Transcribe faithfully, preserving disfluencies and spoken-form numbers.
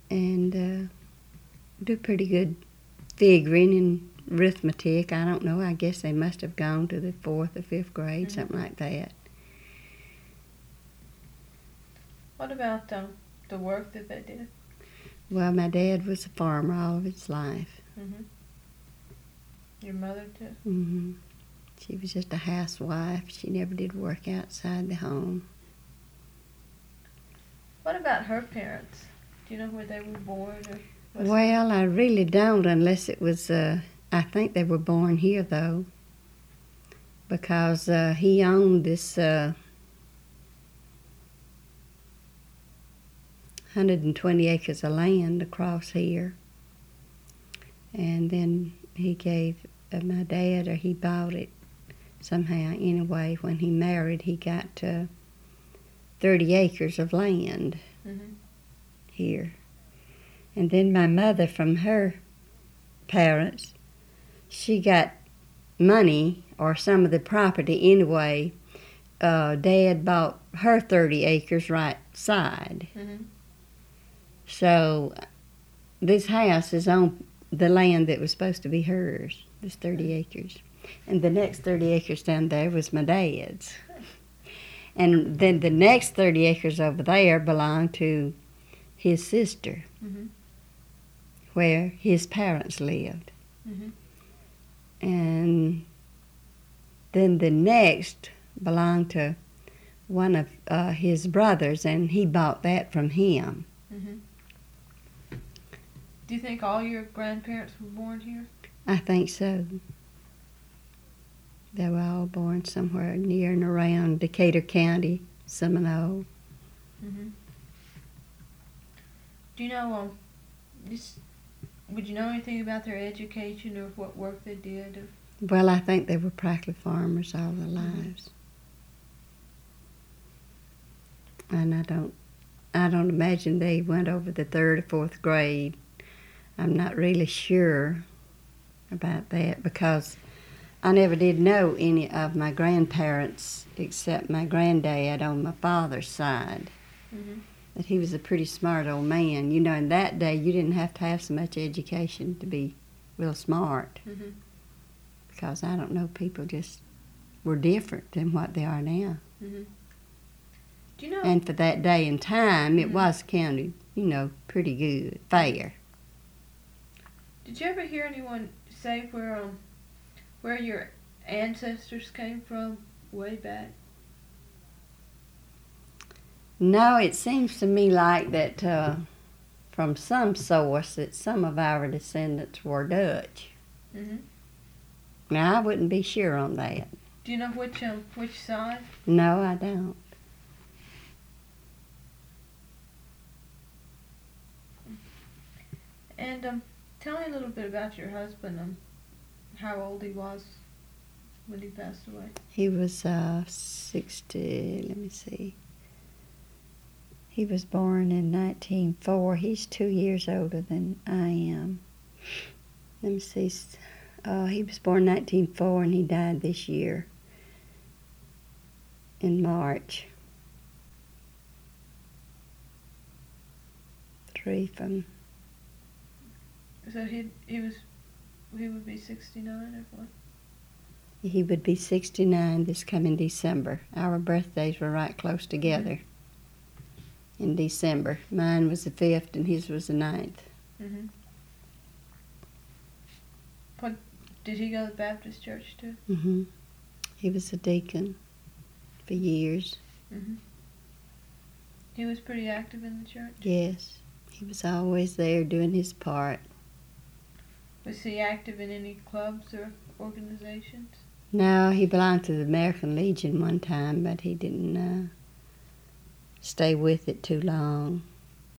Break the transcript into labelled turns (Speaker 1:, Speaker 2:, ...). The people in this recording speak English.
Speaker 1: and uh, do pretty good figuring and arithmetic. I don't know. I guess they must have gone to the fourth or fifth grade,
Speaker 2: Mm-hmm.
Speaker 1: something like that.
Speaker 2: What about um, the work that they did?
Speaker 1: Well, my dad was a farmer all of his life.
Speaker 2: Mm-hmm. Your mother too?
Speaker 1: hmm She was just a housewife. She never did work outside the home.
Speaker 2: What about her parents? Do you know where they were born? Or what's
Speaker 1: Well, I really don't, unless it was, uh, I think they were born here, though, because uh, he owned this uh, one hundred twenty acres of land across here. And then he gave uh, my dad, or he bought it somehow. Anyway, when he married, he got uh, thirty acres of land
Speaker 2: Mm-hmm.
Speaker 1: here. And then my mother, from her parents, she got money, or some of the property anyway. Uh, Dad bought her thirty acres right side.
Speaker 2: Mm-hmm.
Speaker 1: So this house is on the land that was supposed to be hers, this thirty acres. And the next thirty acres down there was my dad's. And then the next thirty acres over there belonged to his sister,
Speaker 2: Mm-hmm.
Speaker 1: where his parents lived.
Speaker 2: Mm-hmm.
Speaker 1: And then the next belonged to one of uh, his brothers, and he bought that from him.
Speaker 2: Mm-hmm. Do you think all your grandparents were born here?
Speaker 1: I think so. They were all born somewhere near and around Decatur County, Seminole.
Speaker 2: Mm-hmm. Do you know, um, this, would you know anything about their education or what work they did? Or?
Speaker 1: Well, I think they were practically farmers all their lives. And I don't, I don't imagine they went over the third or fourth grade. I'm not really sure about that, because I never did know any of my grandparents except my granddad on my father's side.
Speaker 2: Mm-hmm.
Speaker 1: That he was a pretty smart old man. You know, in that day, you didn't have to have so much education to be real smart.
Speaker 2: Mm-hmm.
Speaker 1: Because I don't know, people just were different than what they are now.
Speaker 2: Mm-hmm. Do you know?
Speaker 1: And for that day and time, it
Speaker 2: Mhm.
Speaker 1: was counted, you know, pretty good, fair.
Speaker 2: Did you ever hear anyone say where um where your ancestors came from way back?
Speaker 1: No, it seems to me like that uh, from some source that some of our descendants were Dutch.
Speaker 2: Mm-hmm.
Speaker 1: Now, I wouldn't be sure on that.
Speaker 2: Do you know which um which side?
Speaker 1: No, I don't.
Speaker 2: And um, tell me a little bit about your husband. Um, how old he was when he passed away.
Speaker 1: He was uh, sixty, let me see. He was born in nineteen oh four. He's two years older than I am. Let me see. Uh, he was born in nineteen oh four and he died this year in March. Three from...
Speaker 2: So he he was he would be sixty-nine or what?
Speaker 1: He would be sixty-nine this coming December. Our birthdays were right close together in December. Mine was the fifth and his was the ninth.
Speaker 2: Mm-hmm. What did he go to the Baptist church too?
Speaker 1: Mm-hmm. He was a deacon for years.
Speaker 2: Mm-hmm. He was pretty active in the church.
Speaker 1: Yes, he was always there doing his part.
Speaker 2: Was he active in any clubs or organizations?
Speaker 1: No, he belonged to the American Legion one time, but he didn't uh, stay with it too long.